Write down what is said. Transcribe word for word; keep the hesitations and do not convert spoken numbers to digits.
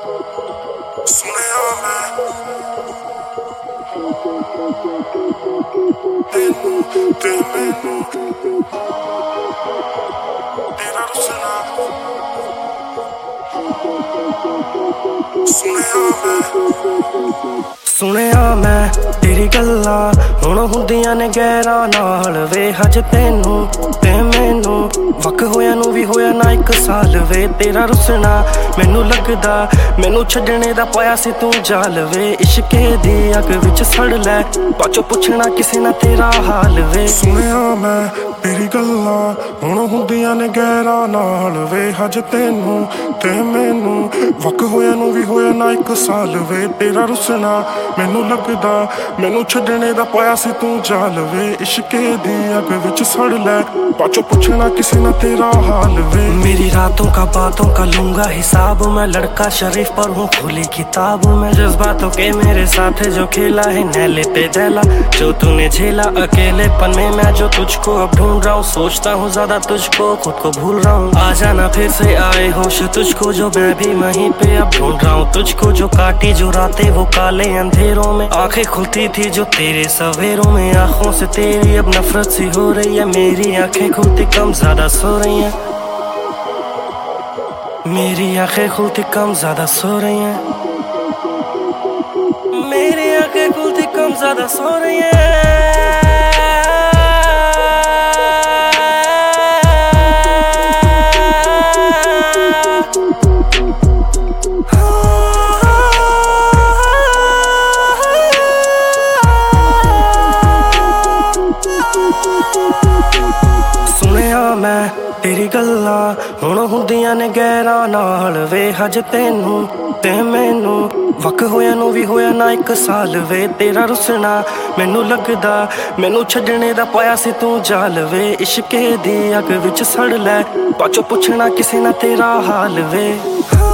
ਸੁਣਿਆ ਮੈਂ ਤੈਨੂੰ ਤੇ ਮੈਨੂੰ ਤੇਰਾ ਰੁਸਨਾ ਸੁਣਿਆ ਮੈਂ ਸੁਣਿਆ ਮੈਂ ਤੇਰੀ ਗੱਲਾਂ ਹੁਣ ਹੁੰਦੀਆਂ ਨੇ ਗੈਰਾਂ ਨਾਲ ਵੇ ਹਜ ਤੈਨੂੰ ਤੇ ਮੈਨੂੰ ਵਕ ਹੋਇਆ ਨੂੰ ਵੀ ਹੋਇਆ ਨਾ ਇੱਕ ਸਾਲ ਵੇ ਤੇਰਾ ਰੁਸਣਾ ਮੈਨੂੰ ਲੱਗਦਾ ਮੈਨੂੰ ਛੱਡਣੇ ਦਾ ਪਾਇਆ ਸੀ ਤੂੰ ਜਾਲ ਵੇ ਇਸ਼ਕੇ ਦੀ ਅੱਗ ਵਿੱਚ ਸੜ ਲੈ ਬਾਚੋ ਪੁੱਛਣਾ ਕਿਸੇ ਨਾ ਤੇਰਾ ਹਾਲ ਵੇ ਸੁਣਿਆ ਮੈਂ ਤੇਰੀ ਗੱਲਾਂ ਹੁਣ ਹੁੰਦੀਆਂ ਨੇ ਗੈਰਾਂ ਨਾਲ ਵੇ ਹਜ ਤੈਨੂੰ ਤੇ ਮੈਨੂੰ ਵਕ ਹੋਇਆ ਨੂੰ ਵੀ ਹੋਇਆ ਨਾ ਇੱਕ ਸਾਲ ਵੇ ਤੇਰਾ ਰੁਸਣਾ ਮੈਨੂੰ ਲੱਗਦਾ ਮੈਨੂੰ ਛੱਡਣੇ ਦਾ ਪਾਇਆ ਸੀ ਤੂੰ ਜਾਲ ਵੇ ਇਸ਼ਕੇ ਦੀ ਅੱਗ ਵਿੱਚ ਸੜ ਲੈ बाचो पूछना किसी ना तेरा हाल वे मेरी रातों का बातों का लूंगा हिसाब मैं लड़का शरीफ पर हूँ खुली किताब मैं जज्बातों के मेरे साथ जो खेला है नैले पे दहला जो तूने झेला अकेलेपन में मैं जो तुझको अब ढूंढ रहा हूँ सोचता हूँ ज्यादा तुझको खुद को भूल रहा हूँ आ जाना फिर से आए होश तुझको जो मैं भी वहीं पे अब ढूंढ रहा हूँ तुझको जो काटी जो रातें वो काले अंधेरों में आंखें खुलती थी जो तेरे सवेरों में आंखों से तेरी अब नफरत सी हो रही है मेरी आंखें खुलती कम ज्यादा सो रही हैं मेरी आंखें खुलती कम ज्यादा सो रही हैं मेरी आंखें खुलती कम ज्यादा सो रही हैं मैं तेरी गल्लां हुण हुंदियां ने गैरां नाल वे हज तैनू ते मैनू वक होया नू भी होया ना एक साल वे तेरा रुसना मैनू लगदा मैनू छड्डने दा पाया सी तू जाल वे इश्के दी अग विच सड़ लै बाचो पुछना किसे ना तेरा हाल वे।